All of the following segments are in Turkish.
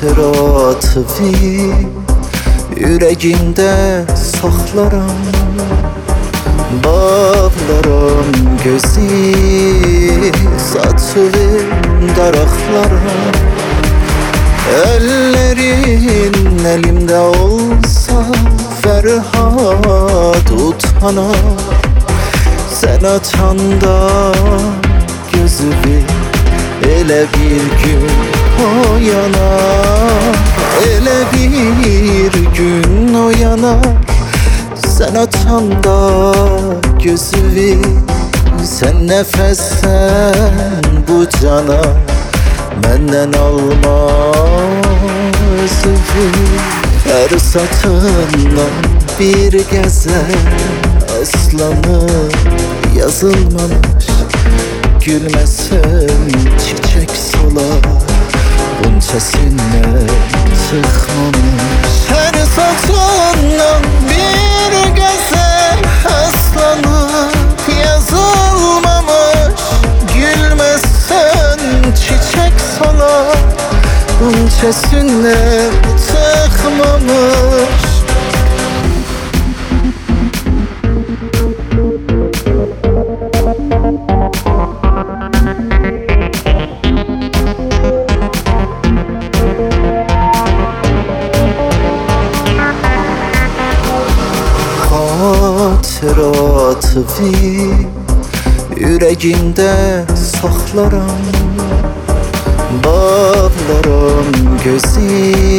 Xatıratı yüreğimdə saxlaram, bağlaram gözü saçıvır daraqlara. Ellerin elimde olsa Ferhat utanar. Sen açanda gözümü elə bir gün oyanar, elə bir gün oyanar. Sen açanda gözümü, sen nəfəssən bu cana, məndən alma özünü. Hər satından bir gəzəl aslanı yazılmamış. Gülməsən çiçek solar, bunçasından çıxmamış. Hər satından bir gəzəl aslanıb yazılmamış. Gülməsən çiçek solar, bunçasından çıxmamış. Xatıratı yüreğimdə saxlaram, bağlaram gözü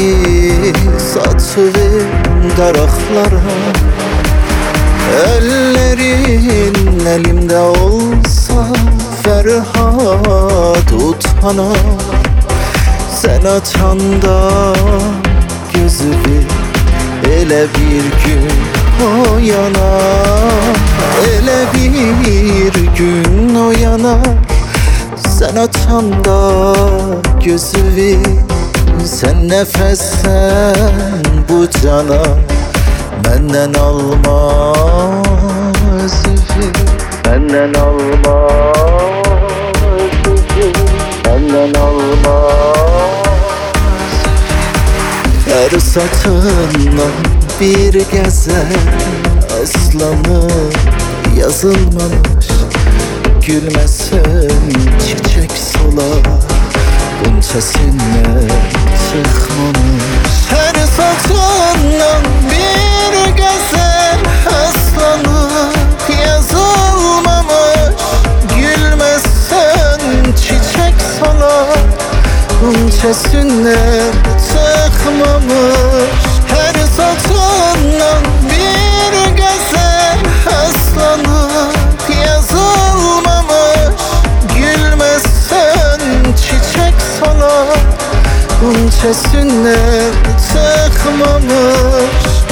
saçıvır daraqlara. Ellerin elimde olsa Ferhat utanar. Sen açanda gözümü elə bir gün oyanar, elə bir gün oyanar. Sen açanda gözümü, sen nəfəssən bu cana, məndən alma özünü. Məndən alma özünü, məndən alma özünü. Hər satından bir gəzəl aslanı yazılmamış. Gülməsən çiçek solar, bunçasından çıxmamış. Hər satından bir gəzəl aslanıb yazılmamış. Gülməsən çiçek solar, bunçasından çıxmamış. Hər satından bir gəzəl aslanıb yazılmamış. Gülməsən çiçek solar, bunçasından çıxmamış.